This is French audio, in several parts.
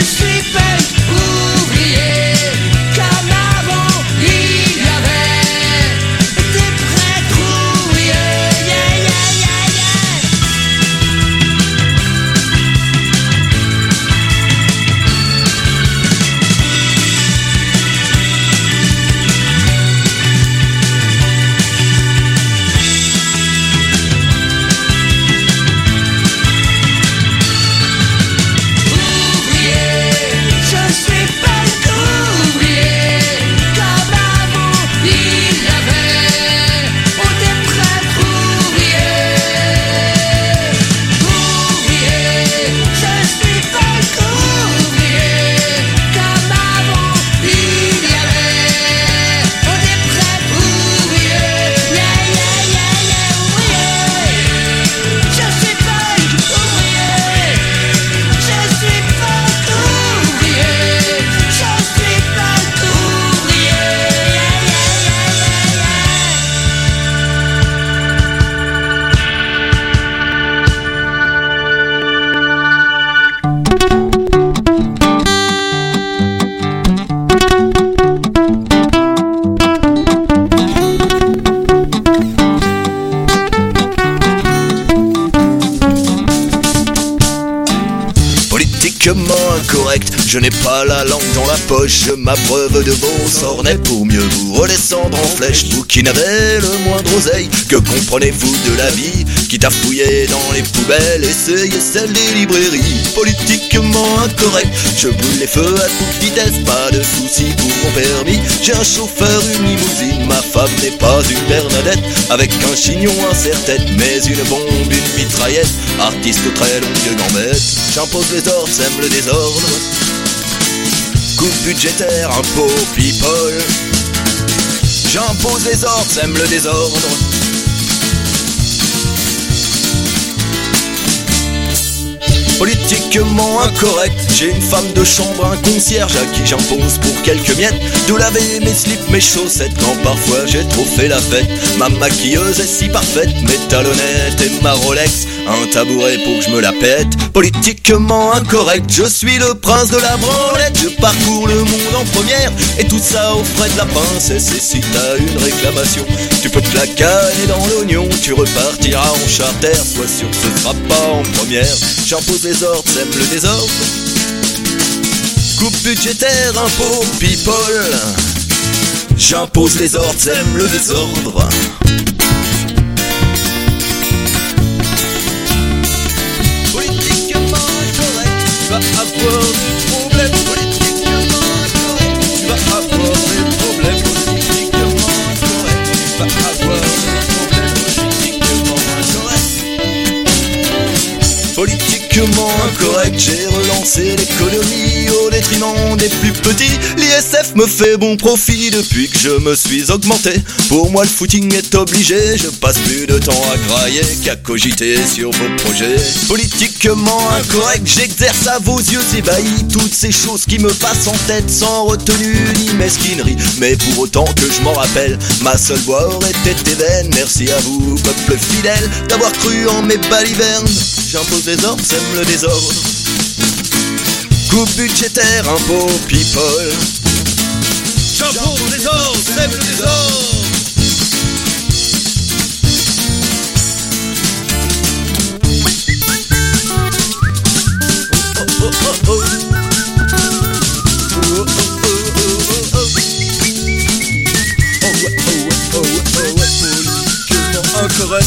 Politiquement incorrect, je n'ai pas la langue dans la poche. Je m'abreuve de vos sornets pour mieux vous redescendre en flèche. Vous qui n'avez le moindre oseille, que comprenez-vous de la vie? Quitte à fouiller dans les poubelles, essayez celle des librairies. Politiquement incorrect, je brûle les feux à toute vitesse. Pas de soucis pour mon permis, j'ai un chauffeur, une limousine. Ma femme n'est pas une Bernadette, avec un chignon, un serre-tête, mais une bombe, une mitraillette. Artiste très longue gambette, j'impose les ordres, sème le désordre. Coupe budgétaire, impôts, people. J'impose les ordres, sème le désordre. Politiquement incorrect, j'ai une femme de chambre, un concierge à qui j'impose pour quelques miettes de laver mes slips, mes chaussettes quand parfois j'ai trop fait la fête. Ma maquilleuse est si parfaite, mes talonnettes et ma Rolex, un tabouret pour que je me la pète. Politiquement incorrect, je suis le prince de la branlette. Je parcours le monde en première et tout ça aux frais de la princesse. Et si t'as une réclamation, tu peux te la canner dans l'oignon. Tu repartiras en charter, sois sûr que ce sera pas en première. J'impose les ordres, sème le désordre. Coupe budgétaire, impôts, people. J'impose les ordres, sème le désordre. Politiquement incorrect, tu vas avoir des problèmes. Politiquement incorrect, tu vas avoir des problèmes. Politiquement incorrect, tu vas avoir des problèmes. Politiquement incorrect. Politiquement incorrect, j'ai relancé l'économie au détriment des plus petits. L'ISF me fait bon profit depuis que je me suis augmenté. Pour moi le footing est obligé, je passe plus de temps à grailler qu'à cogiter sur vos projets. Politiquement incorrect, j'exerce à vos yeux ébahis toutes ces choses qui me passent en tête sans retenue ni mesquinerie. Mais pour autant que je m'en rappelle, ma seule voix aurait été vaine. Merci à vous, peuple fidèle, d'avoir cru en mes balivernes. J'impose les ordres, sème le désordre. Coupe budgétaire, impôts, people. J'impose les ordres, sème le désordre. Oh, oh, oh, oh. Oh, oh, oh, oh, oh, oh. Oh, ouais, oh, ouais, oh, ouais, politiquement incorrect.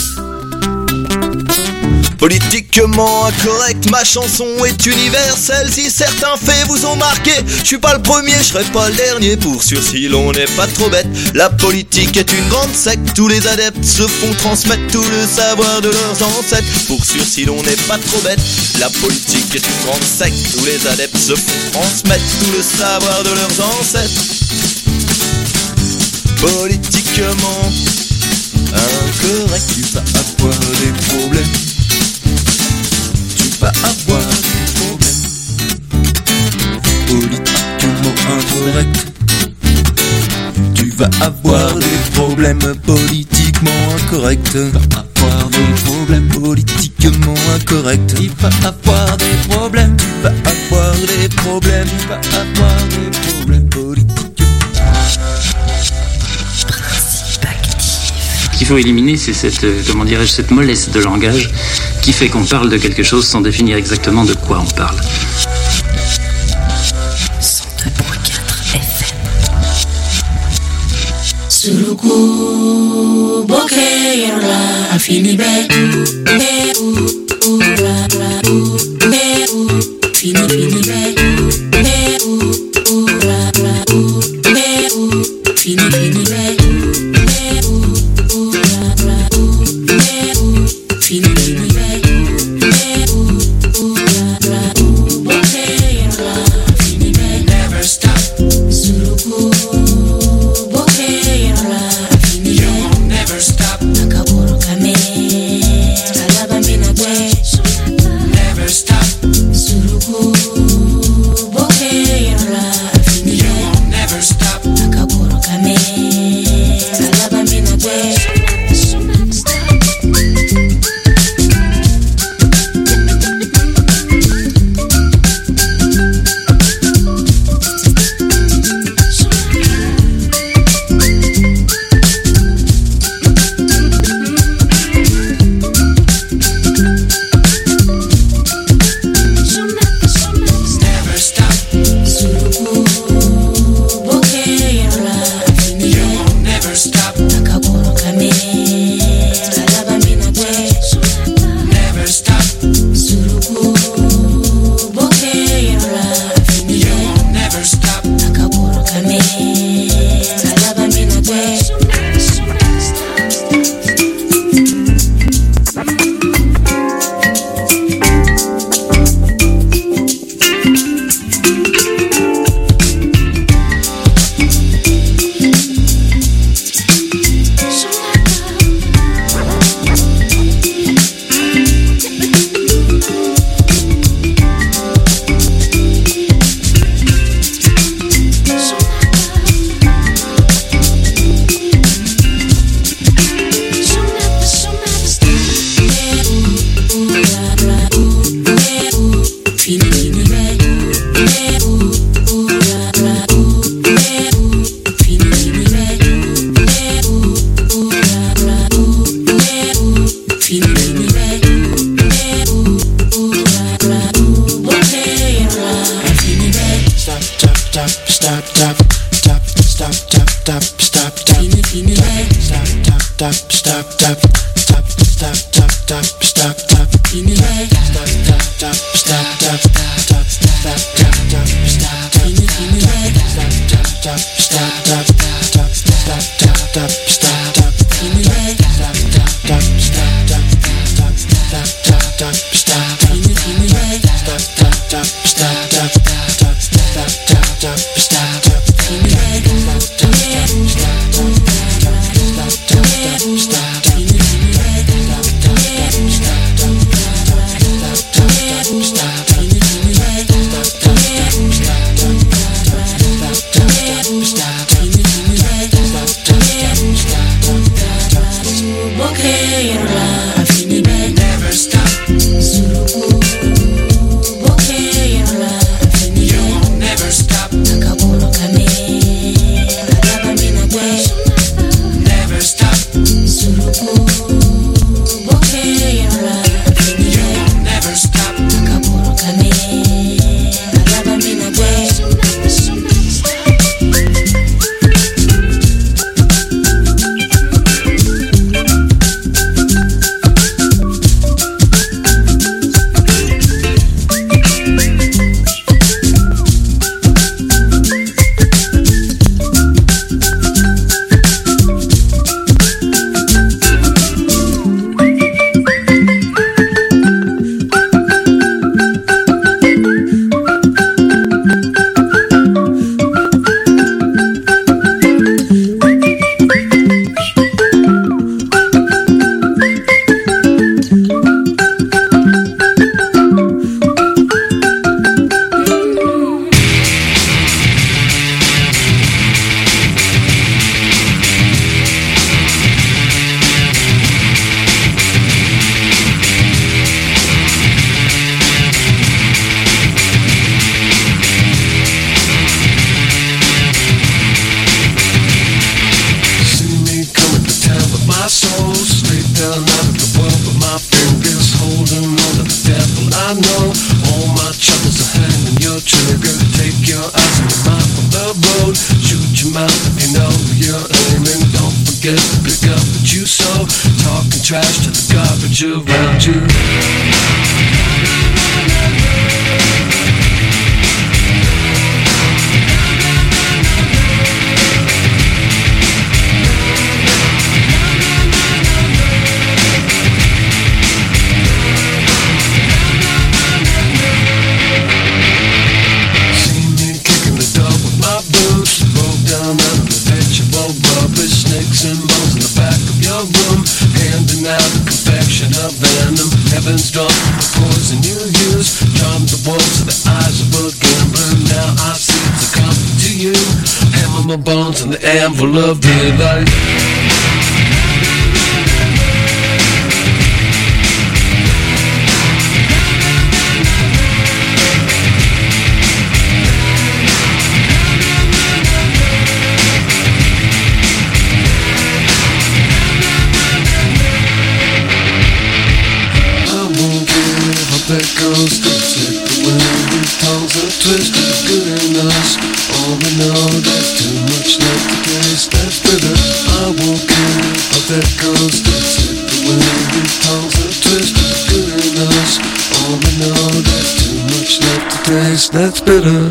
Politiquement incorrect, ma chanson est universelle. Si certains faits vous ont marqué, je suis pas le premier, je serai pas le dernier. Pour sûr si l'on n'est pas trop bête, la politique est une grande secte. Tous les adeptes se font transmettre tout le savoir de leurs ancêtres. Pour sûr si l'on n'est pas trop bête, la politique est une grande secte. Tous les adeptes se font transmettre tout le savoir de leurs ancêtres. Politiquement incorrect, tu vas avoir des problèmes. Tu vas avoir des problèmes. Politiquement incorrect, tu vas avoir des problèmes. Politiquement incorrect, tu vas avoir avoir des problèmes politiquement incorrects. Il va avoir des problèmes, tu vas avoir des problèmes, tu vas avoir des problèmes politiques. Ce qu'il faut éliminer, c'est cette mollesse de langage qui fait qu'on parle de quelque chose sans définir exactement de quoi on parle. 102.4 FM. Suruku bokeh afini be fini fini be fini fini be mouth if you know you're aiming. Don't forget to pick up what you sow. Talking trash to the garbage around you. Heaven's drunk, the poison you use. Charm the wolves to the eyes of a gambler. Now I see it's a come to you. Hammer my bones in the anvil of daylight. That goes to take the wind and tongues are twisted good in us. All we know there's too much left to taste, that's bitter. I won't care how that goes to take the wind and tongues are twisted good in us. All we know there's too much left to taste, that's bitter.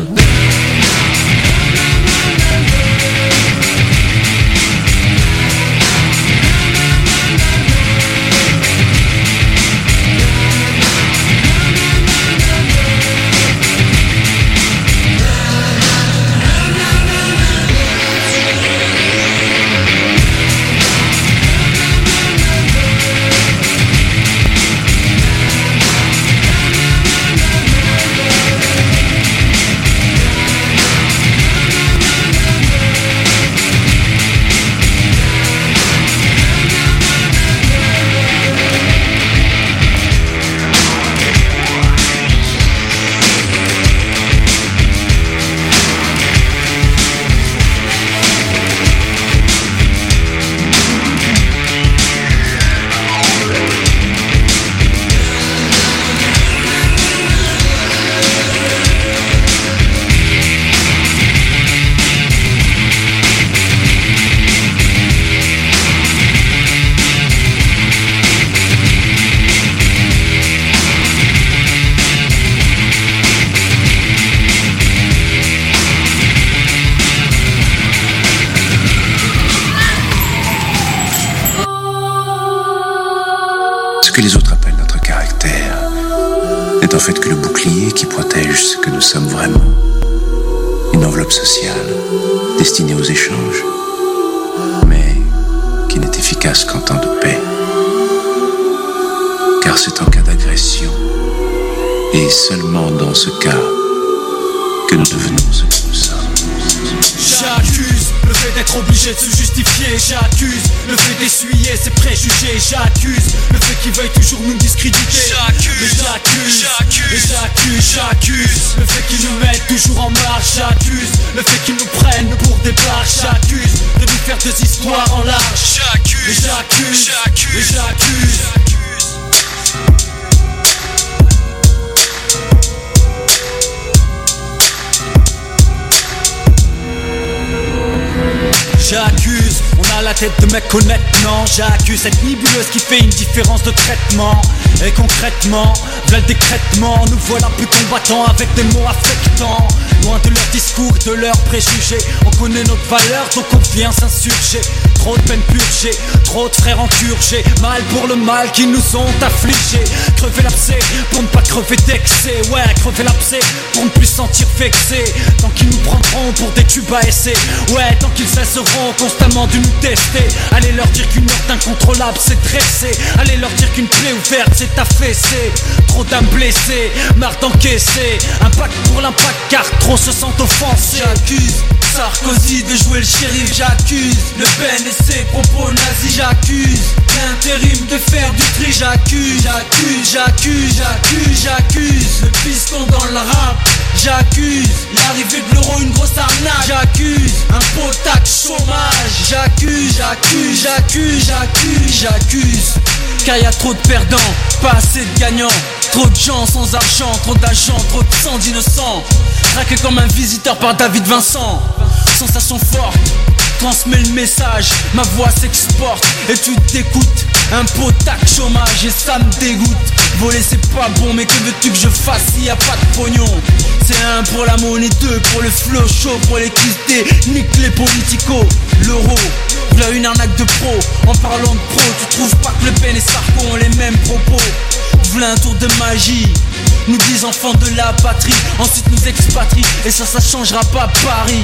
Ce que les autres appellent notre caractère n'est en fait que le bouclier qui protège ce que nous sommes vraiment. Une enveloppe sociale destinée aux échanges, mais qui n'est efficace qu'en temps de paix. Car c'est en cas d'agression, et seulement dans ce cas, que nous devenons ce que nous sommes. J'accuse le fait d'être obligé de se justifier. J'accuse le fait d'essuyer ses préjugés. J'accuse le fait qu'ils veuillent toujours nous discréditer. J'accuse le fait qu'ils nous mettent toujours en marche. J'accuse le fait qu'ils nous prennent pour des barres. J'accuse de nous faire des histoires en large. J'accuse. J'accuse, on a la tête de mec honnête, non. J'accuse cette nébuleuse qui fait une différence de traitement. Et concrètement, v'là le décrètement. Nous voilà peu combattants avec des mots affectants. Loin de leurs discours, de leurs préjugés. On connaît notre valeur, donc on vient s'insurger. Trop de peine purgée, trop de frères enturgés. Mal pour le mal qui nous ont affligés. Crever l'abcès pour ne pas crever d'excès. Ouais, crever l'abcès pour ne plus se sentir vexé. Tant qu'ils nous prendront pour des tubes à essai. Ouais, tant qu'ils cesseront constamment de nous tester. Allez leur dire qu'une meurtre incontrôlable s'est dressée. Allez leur dire qu'une plaie ouverte s'est affaissée. Trop d'âmes blessées, marre d'encaisser. Impact pour l'impact car trop se sentent offensés. J'accuse Sarkozy de jouer le shérif. J'accuse Le Pen et ses propos nazis. J'accuse l'intérim de faire du tri. J'accuse le piston dans le rap. J'accuse l'arrivée de l'euro, une grosse arnaque. J'accuse un pot taxe chômage. J'accuse car y a trop de perdants, pas assez de gagnants. Trop de gens sans argent, trop d'agents, trop de sang d'innocents. Traqué comme un visiteur par David Vincent. sensation forte, transmets le message, ma voix s'exporte et tu t'écoutes. Impôt, taxe, chômage et ça me dégoûte. Voler c'est pas bon mais que veux-tu que je fasse s'il y a pas de pognon? C'est 1 pour la monnaie, 2 pour le flow chaud, pour l'électricité, nique les politicos. L'euro, v'là une arnaque de pro. En parlant de pro, tu trouves pas que Le Pen et Sarko ont les mêmes propos? V'là un tour de magie, nous disent enfants de la patrie, ensuite nous expatrient, et ça changera pas Paris.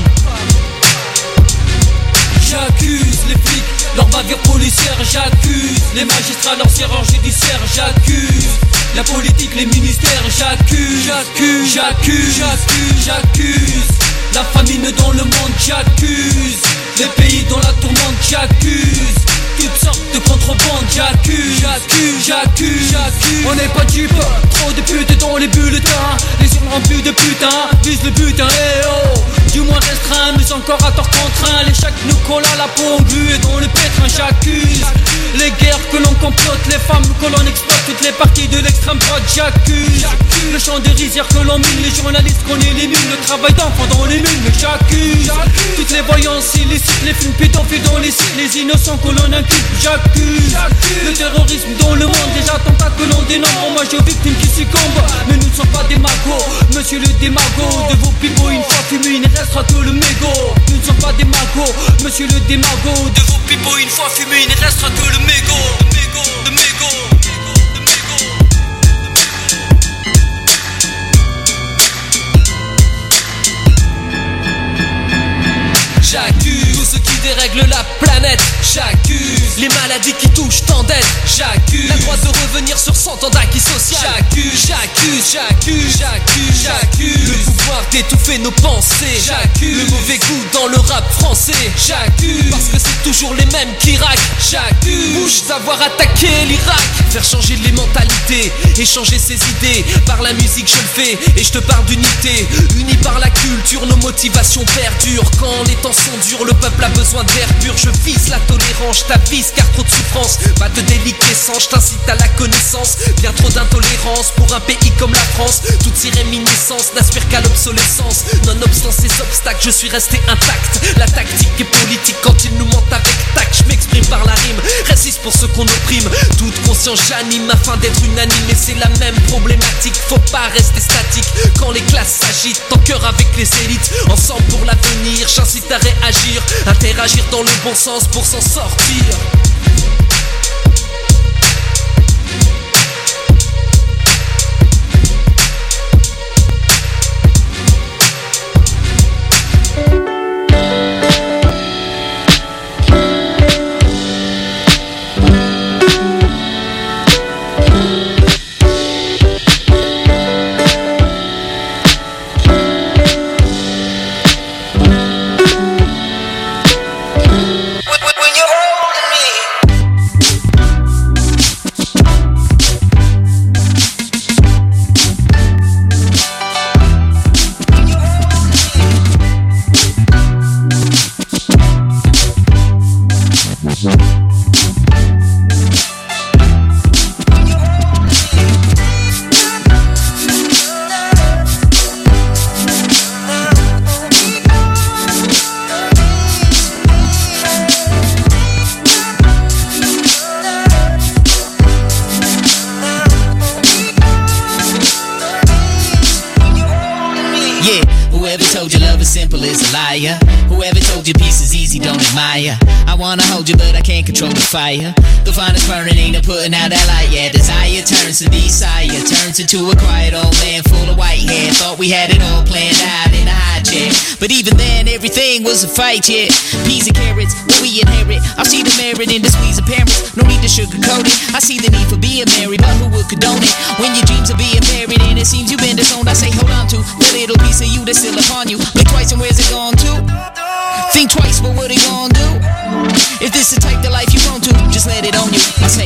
J'accuse les flics, leur bavure policière, j'accuse les magistrats, leurs erreurs judiciaires, j'accuse la politique, les ministères, j'accuse la famine dans le monde, j'accuse les pays dans la tourmente, j'accuse toutes sortes de contrebande, j'accuse. On n'est pas dupes, trop de putes dans les bulletins. Les urnes remplies de putain, visent le butin, eh oh. Du moins restreint, mais encore à tort contraint. Les chacs nous collent à la peau engluée dans le pétrin, j'accuse les guerres que l'on complote, les femmes que l'on exploite, toutes les parties de l'extrême droite, j'accuse le champ des rizières que l'on mine, les journalistes qu'on élimine, le travail d'enfants dans les mines, mais j'accuse toutes les voyances illicites, les films pédophiles dans les sites, les innocents que l'on inculpe, j'accuse le terrorisme dans le monde, les attentats que l'on dénombre, hommage aux victimes qui succombent, mais nous ne sommes pas des magots, monsieur le démago, de vos pipeaux une fois fumés, il ne restera que le mégot. Nous ne sommes pas des magots, monsieur le démago, de vos pipeaux une fois fumés, il ne restera que le mégot. J'accuse tout ce qui dérègle la planète. J'accuse les maladies qui touchent tant d'êtres. J'accuse la droite de revenir sur 100 ans d'acquis social. J'accuse le pouvoir d'étouffer nos pensées. J'accuse le mauvais goût dans le rap français. J'accuse parce que c'est toujours les mêmes qui raquent. J'accuse Bush d'avoir attaqué l'Irak. Faire changer les mentalités et changer ses idées. Par la musique je le fais et je te parle d'unité. Unis par la culture, nos motivations perdurent. Quand les temps sont durs, le peuple a besoin d'air pur. Je vise la tolérance, je t'avise car trop de souffrance. Pas de déliquescence, je t'incite à la connaissance. Bien trop d'intolérance pour un pays comme la France. Toutes ces réminiscences n'aspirent qu'à l'obsolescence. Nonobstant ces obstacles, je suis resté intact. La tactique est politique quand ils nous mentent avec tact. Je m'exprime par la rime, résiste pour ceux qu'on opprime. Toute conscience j'anime afin d'être unanime. Et c'est la même problématique, faut pas rester statique. Quand les classes s'agitent, en cœur avec les élites. Ensemble pour l'avenir, j'incite à réagir. Interagir dans le bon sens pour s'en sortir. Whoever told you peace is easy, don't admire. I wanna hold you, but I can't control the fire. The finest burning ain't no putting out that light. Yeah, desire turns to desire, turns into a quiet old man full of white hair. Thought we had it all planned out in a high chair, but even then everything was a fight. Yeah, peas and carrots, what we inherit. I see the merit in the squeeze of parents. No need to sugarcoat it. I see the need for being married, but who would condone it? When your dreams are being married and it seems you've been disowned, I say hold on to the little piece of you that's still upon you. Blink twice and where's it gone to? Think twice, but what it gonna do? If this the type of life you want to, just let it on you. I say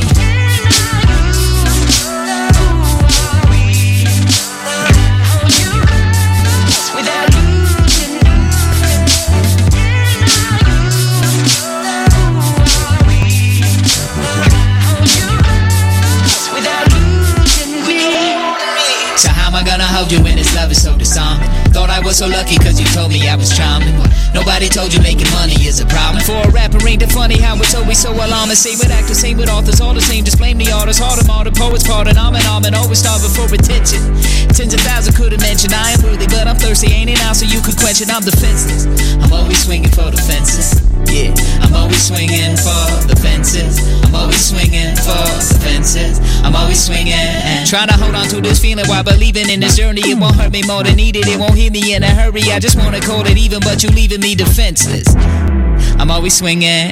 hold you when this love is so disarming. Thought I was so lucky cause you told me I was charming. Nobody told you making money is a problem. For a rapper ain't it funny how it's always so alarming. Same with actors, same with authors, all the same. Just blame the artists, hard them all, the poets pardon. I'm and always starving for attention. Tens of thousands could've mentioned I am worthy, but I'm thirsty, ain't it now so you could quench it. I'm defenseless, I'm always swinging for the fences. Yeah, I'm always swinging for the fences. I'm always swinging for the fences. I'm always swinging. Trying to hold on to this feeling while believing in this journey. It won't hurt me more than needed. It won't hit me in a hurry. I just wanna call it even, but you leaving me defenseless. I'm always swinging.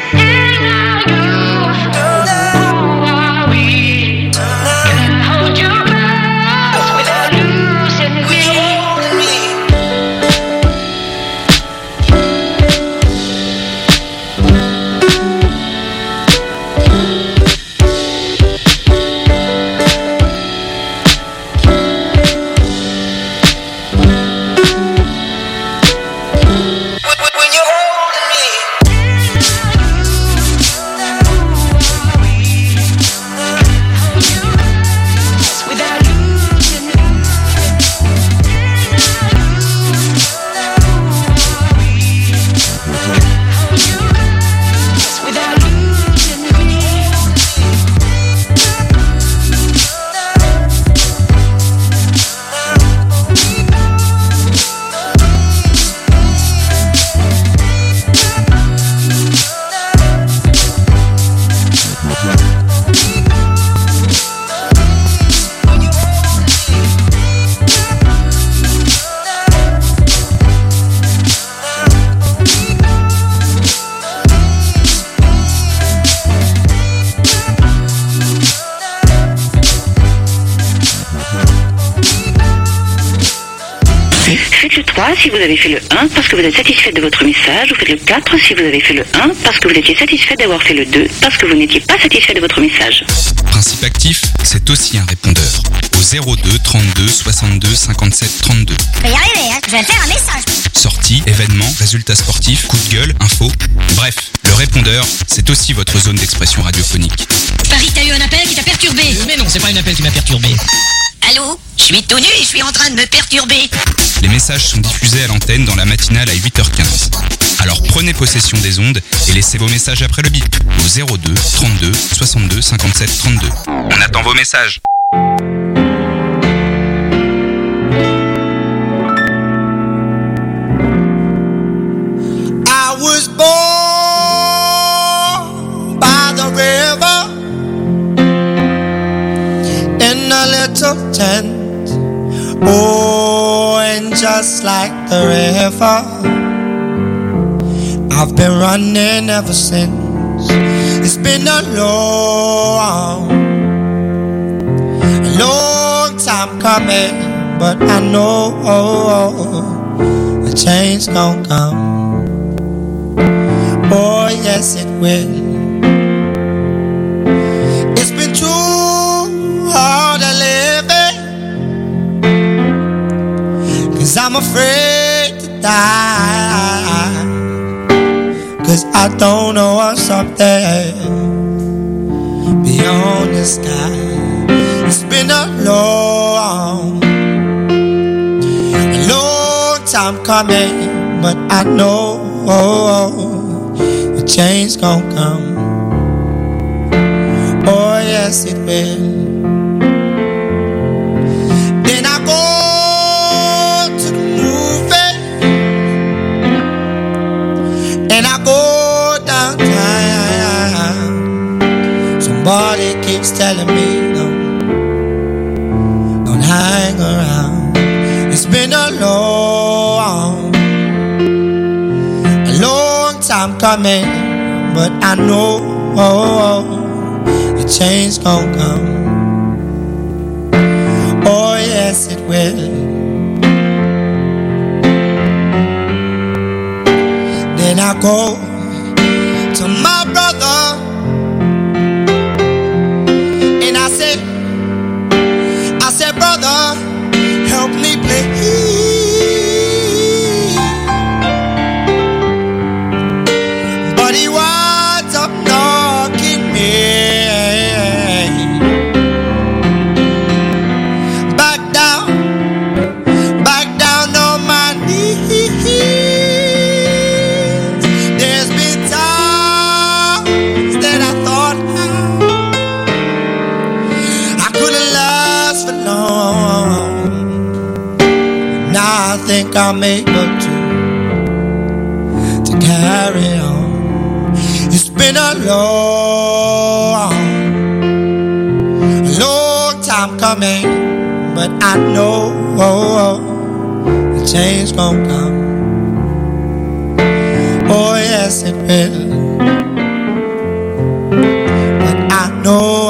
Si vous avez fait le 1 parce que vous êtes satisfait de votre message, vous faites le 4 si vous avez fait le 1 parce que vous étiez satisfait d'avoir fait le 2 parce que vous n'étiez pas satisfait de votre message. Principe actif, c'est aussi un répondeur. Au 02 32 62 57 32. Je vais y arriver, hein. Je vais faire un message. Sorties, événements, résultats sportifs, coup de gueule, infos. Bref, le répondeur, c'est aussi votre zone d'expression radiophonique. Paris, t'as eu un appel qui t'a perturbé. Mais non, c'est pas un appel qui m'a perturbé. Allô? Je suis tout nu et je suis en train de me perturber. Les messages sont diffusés à l'antenne dans la matinale à 8h15. Alors prenez possession des ondes et laissez vos messages après le bip au 02 32 62 57 32. On attend vos messages. I was born by the river in a little tent. Oh, and just like the river, I've been running ever since. It's been a long time coming, but I know a change gon' come. Oh, yes, it will. It's been too hard to live it, 'cause I'm afraid to die, 'cause I don't know what's up there beyond the sky. It's been a long time coming, but I know the change gon' come. Oh, yes, it will. Then I go to the movie, and I go downtown. Somebody keeps telling me, don't hang around. It's been a long time coming, but I know the change gon' come. Oh, yes, it will. Then I go to my brother, and I said, brother, help me please. But he winds up knocking me back down on my think I'm able to carry on. It's been a long time coming, but I know the change gon' come. Oh yes it will, but I know